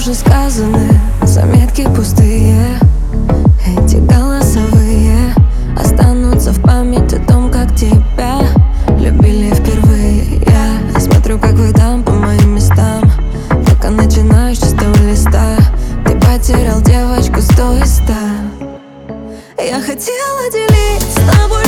уже сказаны, заметки пустые. Эти голосовые останутся в памяти о том, как тебя любили впервые. Я смотрю, как вы там по моим местам, пока начинаешь с чистого листа. Ты потерял девочку 100 из 100. Я хотела делить с тобой